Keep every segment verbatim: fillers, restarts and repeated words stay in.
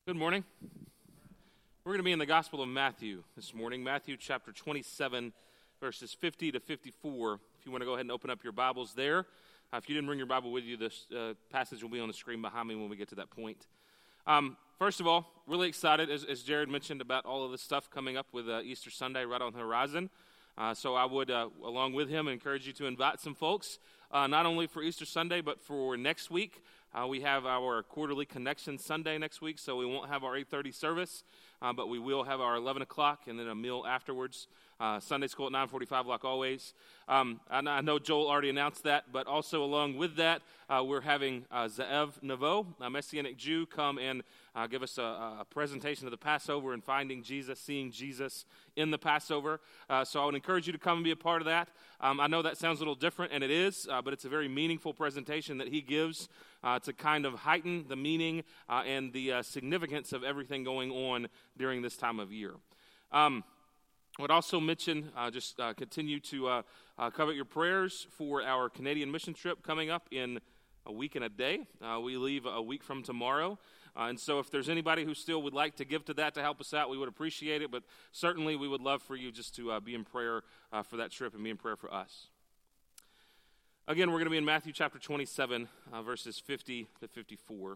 Good morning. We're going to be in the Gospel of Matthew this morning, Matthew chapter twenty-seven, verses fifty to fifty-four. If you want to go ahead and open up your Bibles there. Uh, if you didn't bring your Bible with you, this uh, passage will be on the screen behind me when we get to that point. Um, first of all, really excited, as, as Jared mentioned, about all of this stuff coming up with uh, Easter Sunday right on the horizon. Uh, so I would, uh, along with him, encourage you to invite some folks, uh, not only for Easter Sunday, but for next week. Uh, we have our quarterly Connection Sunday next week, so we won't have our eight thirty service, uh, but we will have our eleven o'clock and then a meal afterwards. Uh, Sunday school at nine forty-five, like always. Um, and I know Joel already announced that, but also along with that, uh, we're having uh, Ze'ev Nevo, a Messianic Jew, come and uh, give us a, a presentation of the Passover and finding Jesus, seeing Jesus in the Passover. Uh, so I would encourage you to come and be a part of that. Um, I know that sounds a little different, and it is, uh, but it's a very meaningful presentation that he gives uh, to kind of heighten the meaning uh, and the uh, significance of everything going on during this time of year. Um, I would also mention, uh, just uh, continue to uh, uh, covet your prayers for our Canadian mission trip coming up in a week and a day. Uh, we leave a week from tomorrow. Uh, and so if there's anybody who still would like to give to that to help us out, we would appreciate it. But certainly we would love for you just to uh, be in prayer uh, for that trip and be in prayer for us. Again, we're going to be in Matthew chapter twenty-seven, uh, verses fifty to fifty-four.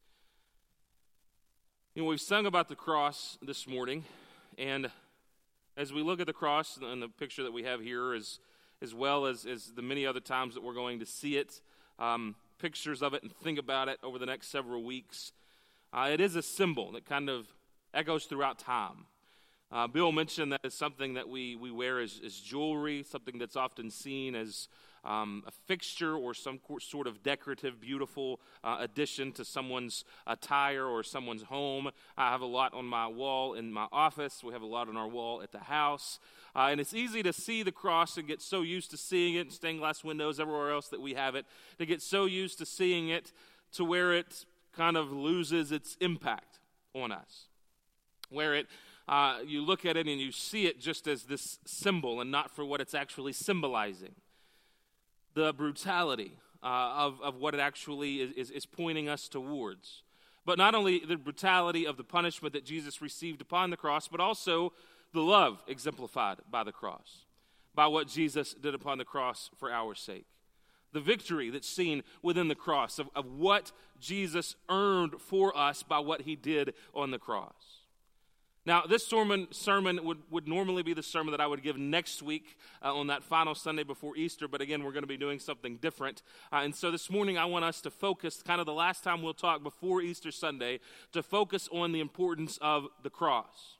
You know, we've sung about the cross this morning, and as we look at the cross and the picture that we have here, as, as well as, as the many other times that we're going to see it, um, pictures of it and think about it over the next several weeks, uh, it is a symbol that kind of echoes throughout time. Uh, Bill mentioned that it's something that we, we wear as, as jewelry, something that's often seen as um, a fixture or some sort of decorative, beautiful uh, addition to someone's attire or someone's home. I have a lot on my wall in my office. We have a lot on our wall at the house. Uh, and it's easy to see the cross and get so used to seeing it in stained glass windows everywhere else that we have it, to get so used to seeing it to where it kind of loses its impact on us, where it Uh, you look at it and you see it just as this symbol and not for what it's actually symbolizing. The brutality uh, of, of what it actually is, is, is pointing us towards. But not only the brutality of the punishment that Jesus received upon the cross, but also the love exemplified by the cross, by what Jesus did upon the cross for our sake. The victory that's seen within the cross of, of what Jesus earned for us by what he did on the cross. Now, this sermon, sermon would, would normally be the sermon that I would give next week uh, on that final Sunday before Easter, but again, we're going to be doing something different. Uh, and so this morning, I want us to focus, kind of the last time we'll talk before Easter Sunday, to focus on the importance of the cross.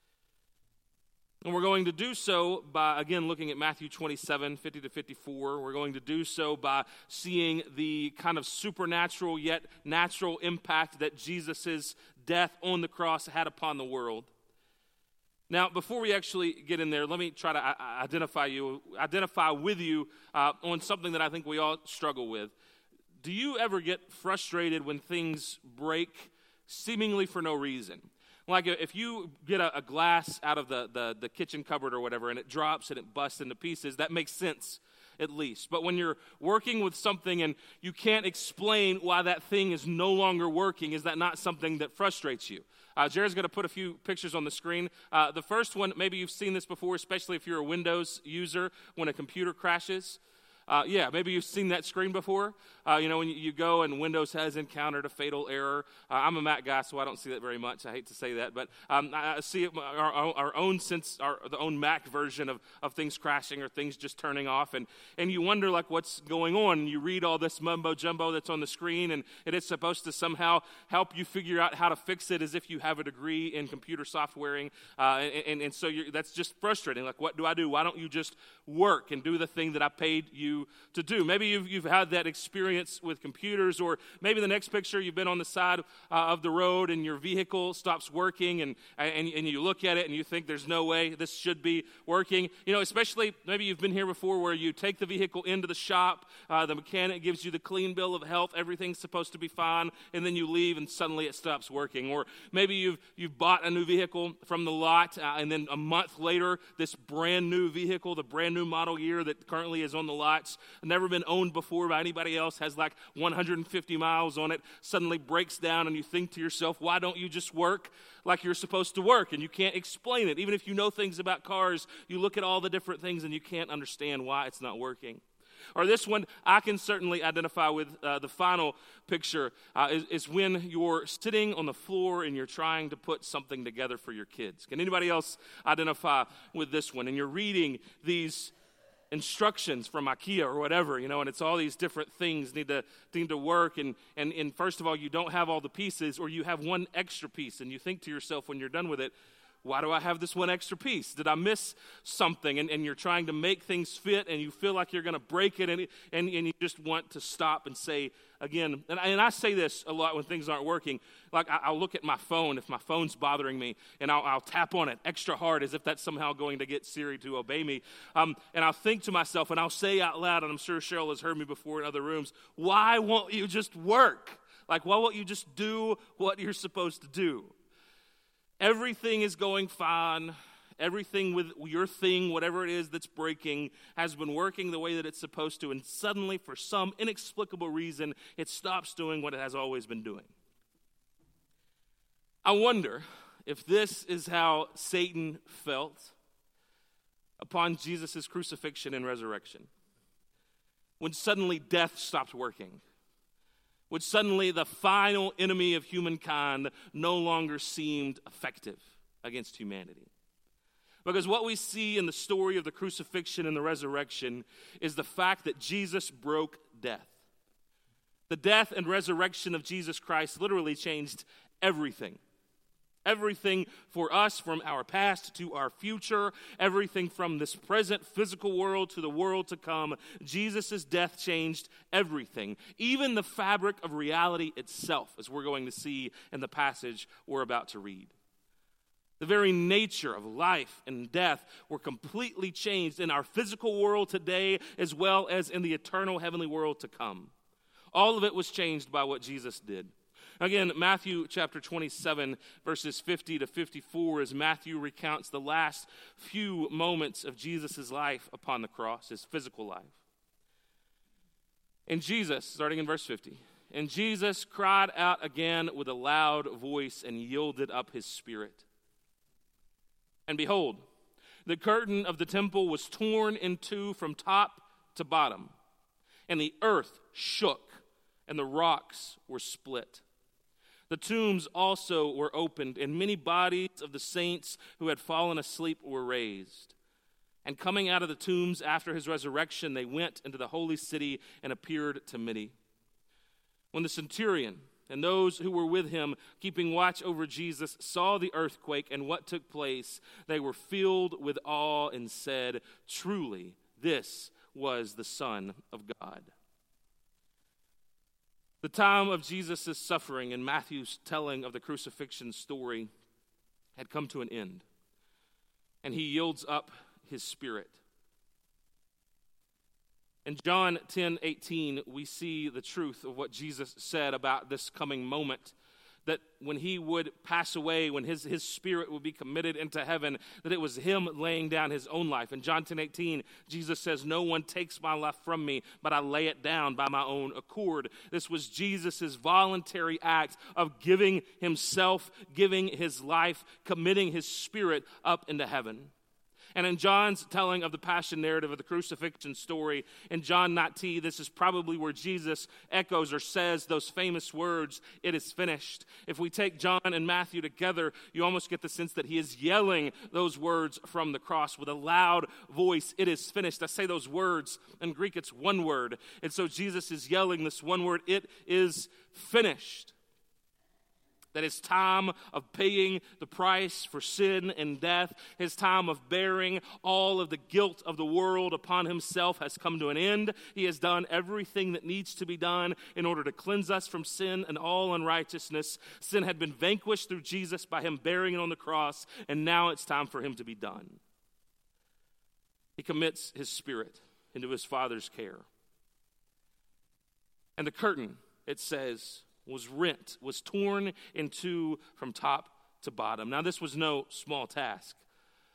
And we're going to do so by, again, looking at Matthew twenty-seven, fifty to fifty-four. We're going to do so by seeing the kind of supernatural yet natural impact that Jesus' death on the cross had upon the world. Now, before we actually get in there, let me try to identify you, identify with you uh, on something that I think we all struggle with. Do you ever get frustrated when things break seemingly for no reason? Like if you get a, a glass out of the, the, the kitchen cupboard or whatever and it drops and it busts into pieces, that makes sense at least. But when you're working with something and you can't explain why that thing is no longer working, is that not something that frustrates you? Uh, Jared's going to put a few pictures on the screen. Uh, the first one, maybe you've seen this before, especially if you're a Windows user, when a computer crashes. Uh, yeah, maybe you've seen that screen before. Uh, you know, when you, you go and Windows has encountered a fatal error. Uh, I'm a Mac guy, so I don't see that very much. I hate to say that, but um, I, I see it, our, our own sense, our the own Mac version of, of things crashing or things just turning off, and, and you wonder like what's going on. You read all this mumbo jumbo that's on the screen, and it is supposed to somehow help you figure out how to fix it, as if you have a degree in computer softwaring, uh, and, and and so you're, that's just frustrating. Like, what do I do? Why don't you just work and do the thing that I paid you to do? Maybe you've, you've had that experience with computers, or maybe the next picture, you've been on the side uh, of the road and your vehicle stops working, and, and and you look at it and you think there's no way this should be working. You know, especially maybe you've been here before where you take the vehicle into the shop, uh, the mechanic gives you the clean bill of health, everything's supposed to be fine, and then you leave and suddenly it stops working. Or maybe you've you've bought a new vehicle from the lot, uh, and then a month later, this brand new vehicle, the brand new model year that currently is on the lot, it's never been owned before by anybody else, has like one hundred fifty miles on it, suddenly breaks down, and you think to yourself, why don't you just work like you're supposed to work? And you can't explain it. Even if you know things about cars, you look at all the different things and you can't understand why it's not working. Or this one, I can certainly identify with. Uh, the final picture uh, is, is when you're sitting on the floor and you're trying to put something together for your kids. Can anybody else identify with this one? And you're reading these instructions from IKEA or whatever, you know, and it's all these different things need to need to work. And, and, and first of all, you don't have all the pieces, or you have one extra piece, and you think to yourself when you're done with it, why do I have this one extra piece? Did I miss something? And, and you're trying to make things fit, and you feel like you're going to break it, and, and, and you just want to stop and say, again, and I, and I say this a lot when things aren't working, like I, I'll look at my phone, if my phone's bothering me, and I'll, I'll tap on it extra hard as if that's somehow going to get Siri to obey me. Um, and I'll think to myself, and I'll say out loud, and I'm sure Cheryl has heard me before in other rooms, why won't you just work? Like, why won't you just do what you're supposed to do? Everything is going fine. Everything with your thing, whatever it is that's breaking, has been working the way that it's supposed to. And suddenly, for some inexplicable reason, it stops doing what it has always been doing. I wonder if this is how Satan felt upon Jesus' crucifixion and resurrection. When suddenly death stopped working. When suddenly the final enemy of humankind no longer seemed effective against humanity. Because what we see in the story of the crucifixion and the resurrection is the fact that Jesus broke death. The death and resurrection of Jesus Christ literally changed everything. Everything for us, from our past to our future, everything from this present physical world to the world to come. Jesus' death changed everything, even the fabric of reality itself, as we're going to see in the passage we're about to read. The very nature of life and death were completely changed in our physical world today, as well as in the eternal heavenly world to come. All of it was changed by what Jesus did. Again, Matthew chapter twenty-seven, verses fifty to fifty-four, as Matthew recounts the last few moments of Jesus' life upon the cross, his physical life. And Jesus, starting in verse fifty, and Jesus cried out again with a loud voice and yielded up his spirit. And behold, the curtain of the temple was torn in two from top to bottom, and the earth shook, and the rocks were split. The tombs also were opened, and many bodies of the saints who had fallen asleep were raised. And coming out of the tombs after his resurrection, they went into the holy city and appeared to many. When the centurion and those who were with him, keeping watch over Jesus, saw the earthquake and what took place, they were filled with awe and said, "Truly, this was the Son of God." The time of Jesus' suffering and Matthew's telling of the crucifixion story had come to an end, and he yields up his spirit. In John ten eighteen, we see the truth of what Jesus said about this coming moment, that when he would pass away, when his, his spirit would be committed into heaven, that it was him laying down his own life. In John ten eighteen, Jesus says, "No one takes my life from me, but I lay it down by my own accord." This was Jesus' voluntary act of giving himself, giving his life, committing his spirit up into heaven. And in John's telling of the passion narrative of the crucifixion story, in John nineteen, this is probably where Jesus echoes or says those famous words, "It is finished." If we take John and Matthew together, you almost get the sense that he is yelling those words from the cross with a loud voice, "It is finished." I say those words, in Greek it's one word. And so Jesus is yelling this one word, "It is finished." That his time of paying the price for sin and death, his time of bearing all of the guilt of the world upon himself has come to an end. He has done everything that needs to be done in order to cleanse us from sin and all unrighteousness. Sin had been vanquished through Jesus by him bearing it on the cross, and now it's time for him to be done. He commits his spirit into his Father's care. And the curtain, it says, was rent, was torn in two from top to bottom. Now, this was no small task.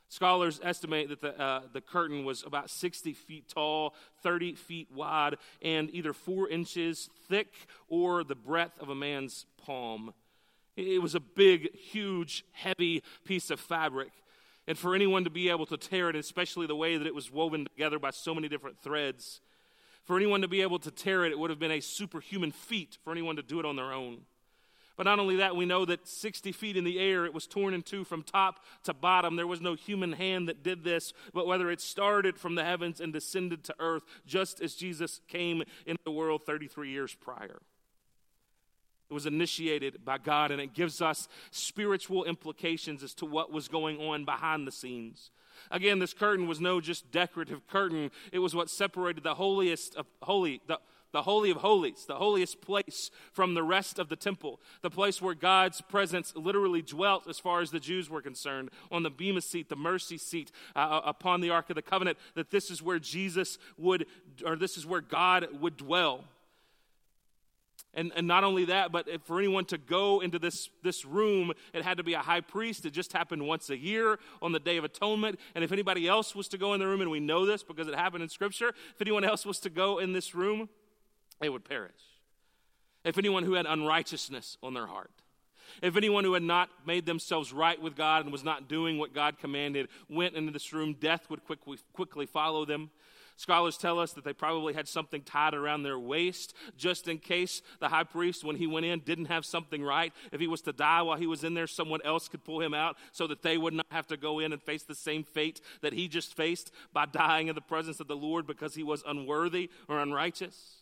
Scholars estimate that the, uh, the curtain was about sixty feet tall, thirty feet wide, and either four inches thick or the breadth of a man's palm. It was a big, huge, heavy piece of fabric. And for anyone to be able to tear it, especially the way that it was woven together by so many different threads, for anyone to be able to tear it, it would have been a superhuman feat for anyone to do it on their own. But not only that, we know that sixty feet in the air, it was torn in two from top to bottom. There was no human hand that did this, but whether it started from the heavens and descended to earth, just as Jesus came into the world thirty-three years prior. It was initiated by God, and it gives us spiritual implications as to what was going on behind the scenes. Again, this curtain was no just decorative curtain. It was what separated the holiest of holy, the The Holy of Holies, the holiest place from the rest of the temple, the place where God's presence literally dwelt as far as the Jews were concerned, on the Bema seat, the mercy seat uh, upon the Ark of the Covenant, that this is where Jesus would, or this is where God would dwell. And, and not only that, but if for anyone to go into this, this room, it had to be a high priest. It just happened once a year on the Day of Atonement. And if anybody else was to go in the room, and we know this because it happened in Scripture, if anyone else was to go in this room, they would perish. If anyone who had unrighteousness on their heart, if anyone who had not made themselves right with God and was not doing what God commanded went into this room, death would quickly, quickly follow them. Scholars tell us that they probably had something tied around their waist just in case the high priest, when he went in, didn't have something right. If he was to die while he was in there, someone else could pull him out so that they would not have to go in and face the same fate that he just faced by dying in the presence of the Lord because he was unworthy or unrighteous.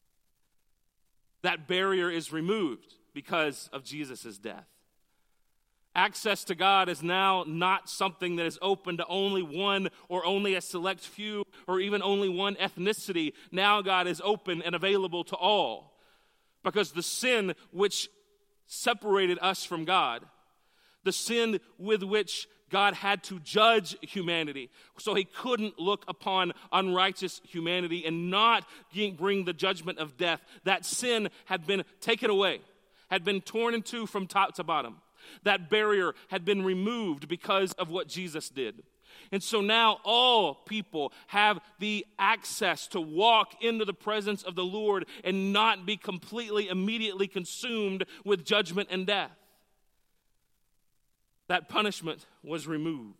That barrier is removed because of Jesus' death. Access to God is now not something that is open to only one or only a select few or even only one ethnicity. Now God is open and available to all because the sin which separated us from God, the sin with which God had to judge humanity, so he couldn't look upon unrighteous humanity and not bring the judgment of death. That sin had been taken away, had been torn in two from top to bottom. That barrier had been removed because of what Jesus did. And so now all people have the access to walk into the presence of the Lord and not be completely, immediately consumed with judgment and death. That punishment was removed.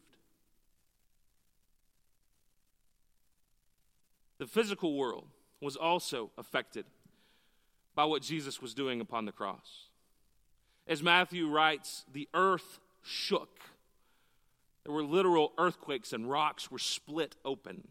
The physical world was also affected by what Jesus was doing upon the cross. As Matthew writes, the earth shook. There were literal earthquakes and rocks were split open.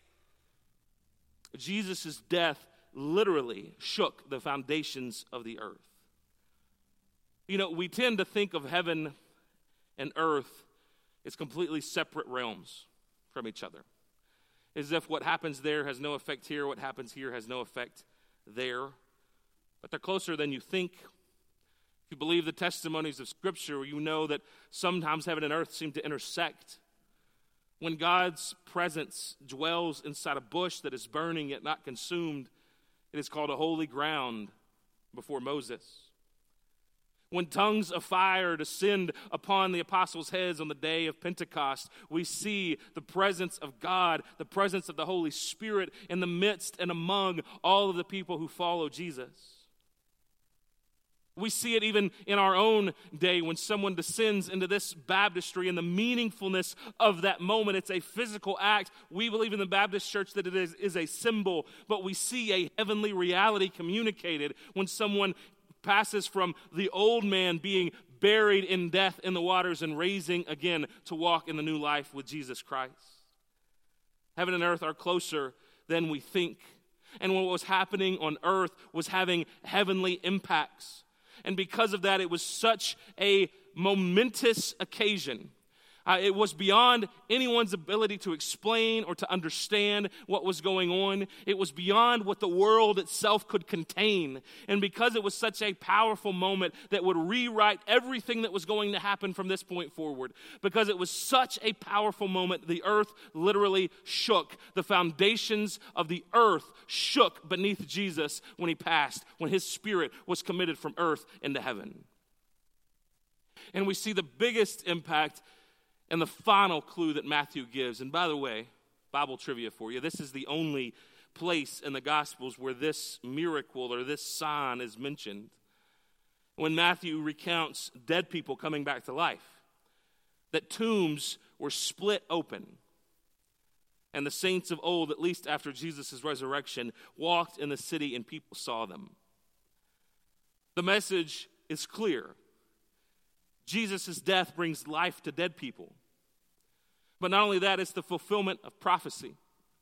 Jesus' death literally shook the foundations of the earth. You know, we tend to think of heaven and earth as completely separate realms from each other. As if what happens there has no effect here, what happens here has no effect there. But they're closer than you think. If you believe the testimonies of Scripture, you know that sometimes heaven and earth seem to intersect. When God's presence dwells inside a bush that is burning yet not consumed, it is called a holy ground before Moses. When tongues of fire descend upon the apostles' heads on the day of Pentecost, we see the presence of God, the presence of the Holy Spirit in the midst and among all of the people who follow Jesus. We see it even in our own day when someone descends into this baptistry and the meaningfulness of that moment. It's a physical act. We believe in the Baptist Church that it is, is a symbol, but we see a heavenly reality communicated when someone passes from the old man being buried in death in the waters and raising again to walk in the new life with Jesus Christ. Heaven and earth are closer than we think. And what was happening on earth was having heavenly impacts. And because of that, it was such a momentous occasion. Uh, it was beyond anyone's ability to explain or to understand what was going on. It was beyond what the world itself could contain. And because it was such a powerful moment that would rewrite everything that was going to happen from this point forward, because it was such a powerful moment, the earth literally shook. The foundations of the earth shook beneath Jesus when he passed, when his spirit was committed from earth into heaven. And we see the biggest impact And the final clue that Matthew gives, and by the way, Bible trivia for you, this is the only place in the Gospels where this miracle or this sign is mentioned. When Matthew recounts dead people coming back to life, that tombs were split open. And the saints of old, at least after Jesus' resurrection, walked in the city and people saw them. The message is clear. Jesus' death brings life to dead people. But not only that, it's the fulfillment of prophecy.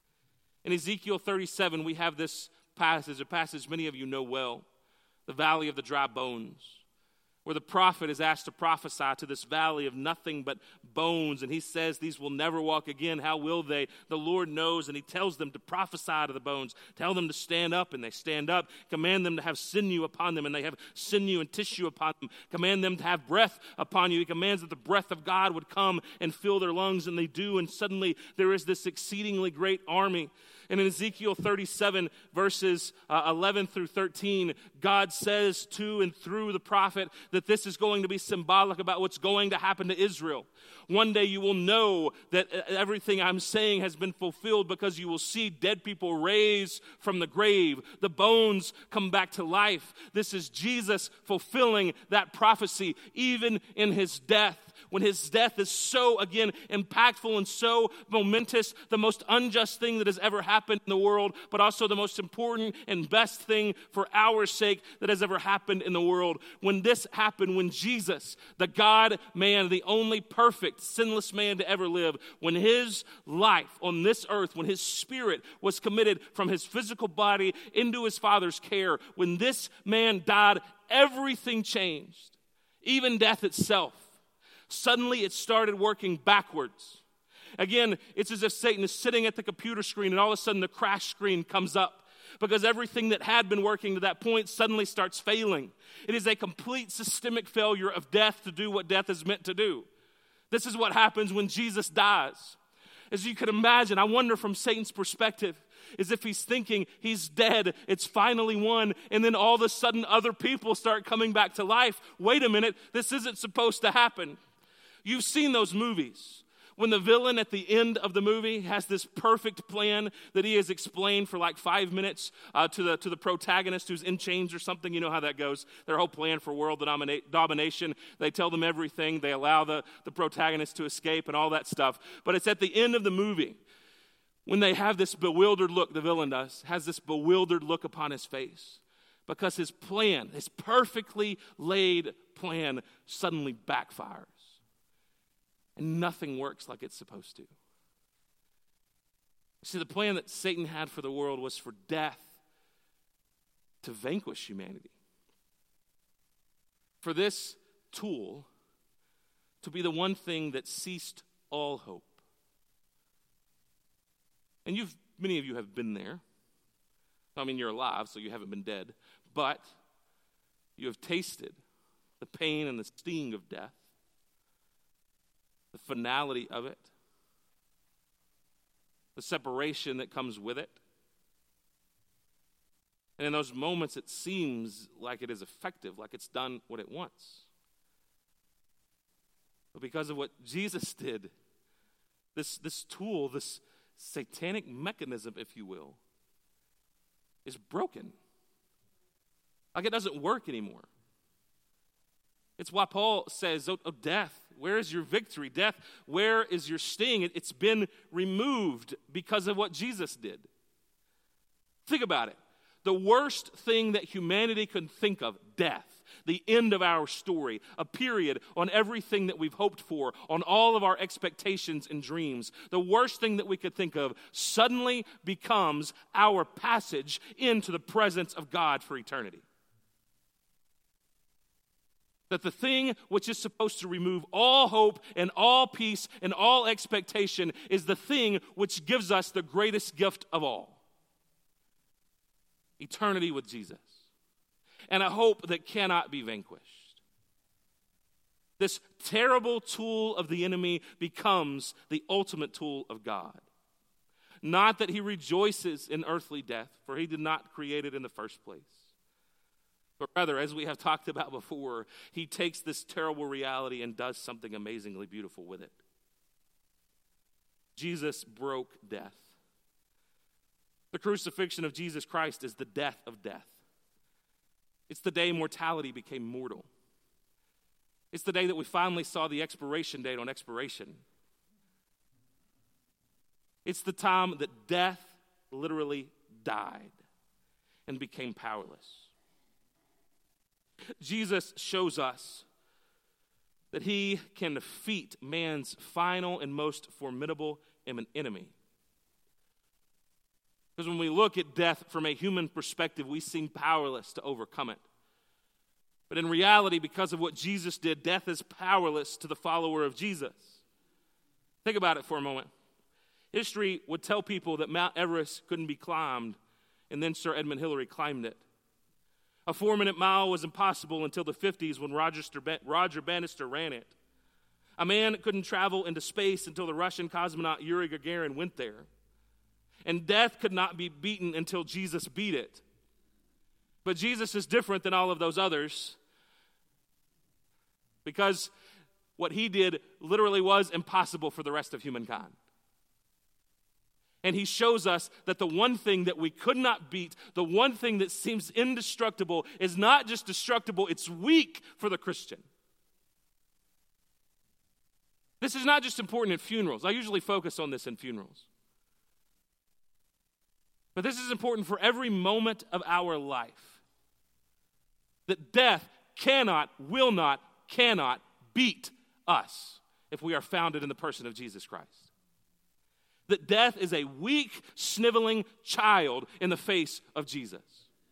In Ezekiel thirty-seven, we have this passage, a passage many of you know well, the valley of the dry bones, where the prophet is asked to prophesy to this valley of nothing but bones. And he says, these will never walk again. How will they? The Lord knows. And he tells them to prophesy to the bones. Tell them to stand up, and they stand up. Command them to have sinew upon them, and they have sinew and tissue upon them. Command them to have breath upon you. He commands that the breath of God would come and fill their lungs, and they do. And suddenly there is this exceedingly great army. And in Ezekiel thirty-seven, verses uh, eleven through thirteen, God says to and through the prophet that this is going to be symbolic about what's going to happen to Israel. One day you will know that everything I'm saying has been fulfilled, because you will see dead people raised from the grave. The bones come back to life. This is Jesus fulfilling that prophecy, even in his death. When his death is so, again, impactful and so momentous, the most unjust thing that has ever happened in the world, but also the most important and best thing for our sake that has ever happened in the world. When this happened, when Jesus, the God-man, the only perfect, sinless man to ever live, when his life on this earth, when his spirit was committed from his physical body into his Father's care, when this man died, everything changed, even death itself. Suddenly it started working backwards. Again, it's as if Satan is sitting at the computer screen and all of a sudden the crash screen comes up, because everything that had been working to that point suddenly starts failing. It is a complete systemic failure of death to do what death is meant to do. This is what happens when Jesus dies. As you can imagine, I wonder from Satan's perspective, as if he's thinking he's dead, it's finally won, and then all of a sudden other people start coming back to life. Wait a minute, this isn't supposed to happen. You've seen those movies. When the villain at the end of the movie has this perfect plan that he has explained for like five minutes uh, to the to the protagonist who's in chains or something. You know how that goes. Their whole plan for world domina- domination. They tell them everything. They allow the, the protagonist to escape and all that stuff. But it's at the end of the movie when they have this bewildered look, the villain does, has this bewildered look upon his face, because his plan, his perfectly laid plan, suddenly backfires. And nothing works like it's supposed to. See, the plan that Satan had for the world was for death to vanquish humanity. For this tool to be the one thing that ceased all hope. And you've many of you have been there. I mean, you're alive, so you haven't been dead. But you have tasted the pain and the sting of death. The finality of it, the separation that comes with it. And in those moments, it seems like it is effective, like it's done what it wants. But because of what Jesus did, this, this tool, this satanic mechanism, if you will, is broken. Like it doesn't work anymore. It's why Paul says, oh, oh death, where is your victory? Death, where is your sting? It, it's been removed because of what Jesus did. Think about it. The worst thing that humanity could think of, death, the end of our story, a period on everything that we've hoped for, on all of our expectations and dreams. The worst thing that we could think of suddenly becomes our passage into the presence of God for eternity. That the thing which is supposed to remove all hope and all peace and all expectation is the thing which gives us the greatest gift of all. Eternity with Jesus. And a hope that cannot be vanquished. This terrible tool of the enemy becomes the ultimate tool of God. Not that he rejoices in earthly death, for he did not create it in the first place. But rather, as we have talked about before, he takes this terrible reality and does something amazingly beautiful with it. Jesus broke death. The crucifixion of Jesus Christ is the death of death. It's the day mortality became mortal. It's the day that we finally saw the expiration date on expiration. It's the time that death literally died and became powerless. Jesus shows us that he can defeat man's final and most formidable enemy. Because when we look at death from a human perspective, we seem powerless to overcome it. But in reality, because of what Jesus did, death is powerless to the follower of Jesus. Think about it for a moment. History would tell people that Mount Everest couldn't be climbed, and then Sir Edmund Hillary climbed it. A four-minute mile was impossible until the fifties when Roger, Roger Bannister ran it. A man couldn't travel into space until the Russian cosmonaut Yuri Gagarin went there. And death could not be beaten until Jesus beat it. But Jesus is different than all of those others because what he did literally was impossible for the rest of humankind. And he shows us that the one thing that we could not beat, the one thing that seems indestructible, is not just destructible, it's weak for the Christian. This is not just important in funerals. I usually focus on this in funerals. But this is important for every moment of our life. That death cannot, will not, cannot beat us if we are founded in the person of Jesus Christ. That death is a weak, sniveling child in the face of Jesus.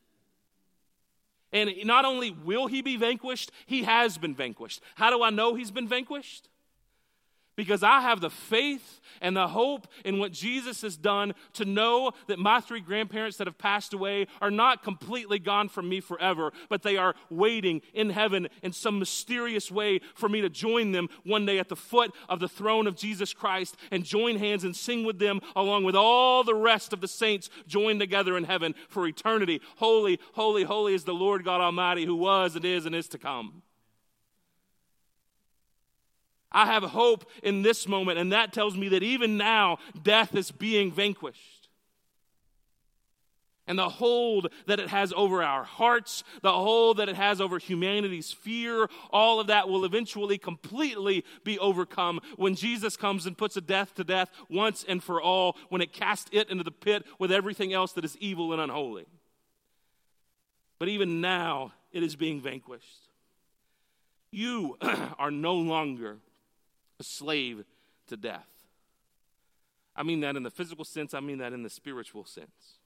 And not only will he be vanquished, he has been vanquished. How do I know he's been vanquished? Because I have the faith and the hope in what Jesus has done to know that my three grandparents that have passed away are not completely gone from me forever, but they are waiting in heaven in some mysterious way for me to join them one day at the foot of the throne of Jesus Christ and join hands and sing with them along with all the rest of the saints joined together in heaven for eternity. Holy, holy, holy is the Lord God Almighty who was and is and is to come. I have hope in this moment, and that tells me that even now, death is being vanquished. And the hold that it has over our hearts, the hold that it has over humanity's fear, all of that will eventually completely be overcome when Jesus comes and puts a death to death once and for all, when it casts it into the pit with everything else that is evil and unholy. But even now, it is being vanquished. You are no longer a slave to death. I mean that in the physical sense, I mean that in the spiritual sense.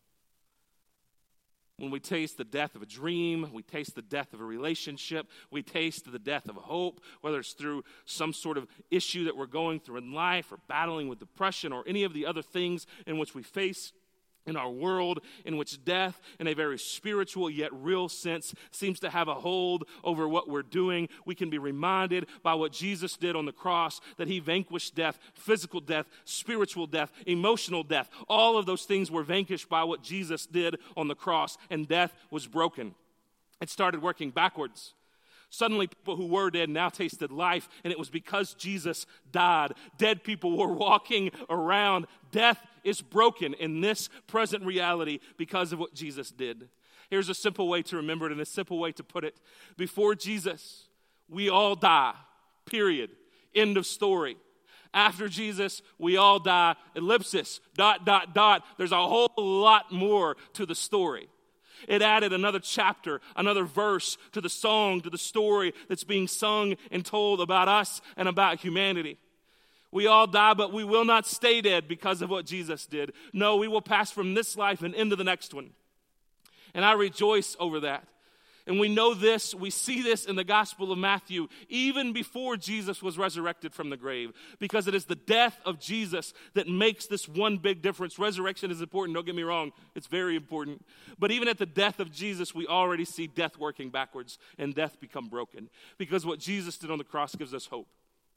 When we taste the death of a dream, we taste the death of a relationship, we taste the death of hope, whether it's through some sort of issue that we're going through in life or battling with depression or any of the other things in which we face in our world, in which death, in a very spiritual yet real sense, seems to have a hold over what we're doing. We can be reminded by what Jesus did on the cross, that he vanquished death, physical death, spiritual death, emotional death. All of those things were vanquished by what Jesus did on the cross, and death was broken. It started working backwards. Suddenly, people who were dead now tasted life, and it was because Jesus died. Dead people were walking around. Death is broken in this present reality because of what Jesus did. Here's a simple way to remember it and a simple way to put it. Before Jesus, we all die, period. End of story. After Jesus, we all die, ellipsis, dot, dot, dot. There's a whole lot more to the story. It added another chapter, another verse to the song, to the story that's being sung and told about us and about humanity. We all die, but we will not stay dead because of what Jesus did. No, we will pass from this life and into the next one. And I rejoice over that. And we know this, we see this in the Gospel of Matthew, even before Jesus was resurrected from the grave, because it is the death of Jesus that makes this one big difference. Resurrection is important, don't get me wrong, it's very important. But even at the death of Jesus, we already see death working backwards and death become broken, because what Jesus did on the cross gives us hope.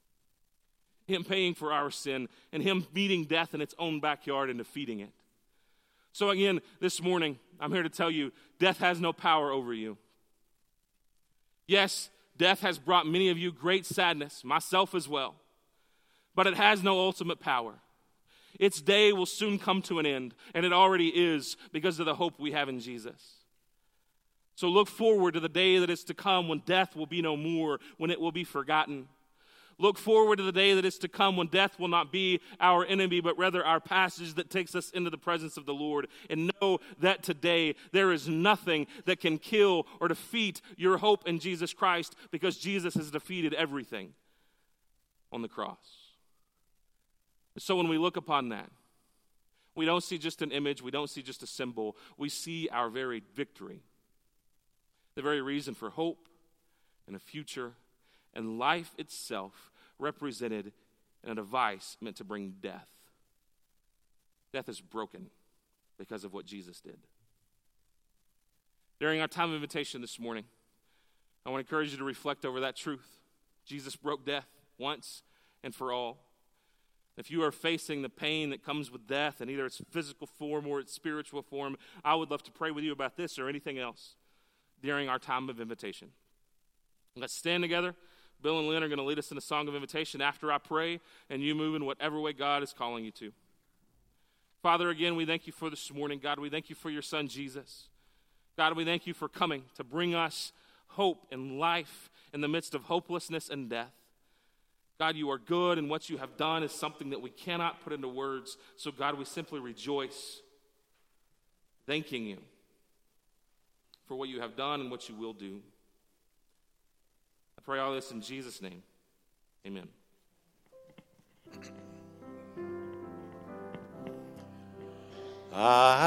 Him paying for our sin and him meeting death in its own backyard and defeating it. So again, this morning, I'm here to tell you, death has no power over you. Yes, death has brought many of you great sadness, myself as well, but it has no ultimate power. Its day will soon come to an end, and it already is because of the hope we have in Jesus. So look forward to the day that is to come when death will be no more, when it will be forgotten. Look forward to the day that is to come when death will not be our enemy, but rather our passage that takes us into the presence of the Lord. And know that today there is nothing that can kill or defeat your hope in Jesus Christ, because Jesus has defeated everything on the cross. So when we look upon that, we don't see just an image, we don't see just a symbol, we see our very victory. The very reason for hope and a future and life itself represented in a device meant to bring death. Death is broken because of what Jesus did. During our time of invitation this morning, I want to encourage you to reflect over that truth. Jesus broke death once and for all. If you are facing the pain that comes with death in either its physical form or its spiritual form, I would love to pray with you about this or anything else during our time of invitation. Let's stand together. Bill and Lynn are going to lead us in a song of invitation after I pray, and you move in whatever way God is calling you to. Father, again, we thank you for this morning. God, we thank you for your son, Jesus. God, we thank you for coming to bring us hope and life in the midst of hopelessness and death. God, you are good, and what you have done is something that we cannot put into words. So, God, we simply rejoice, thanking you for what you have done and what you will do. I pray all this in Jesus' name. Amen. I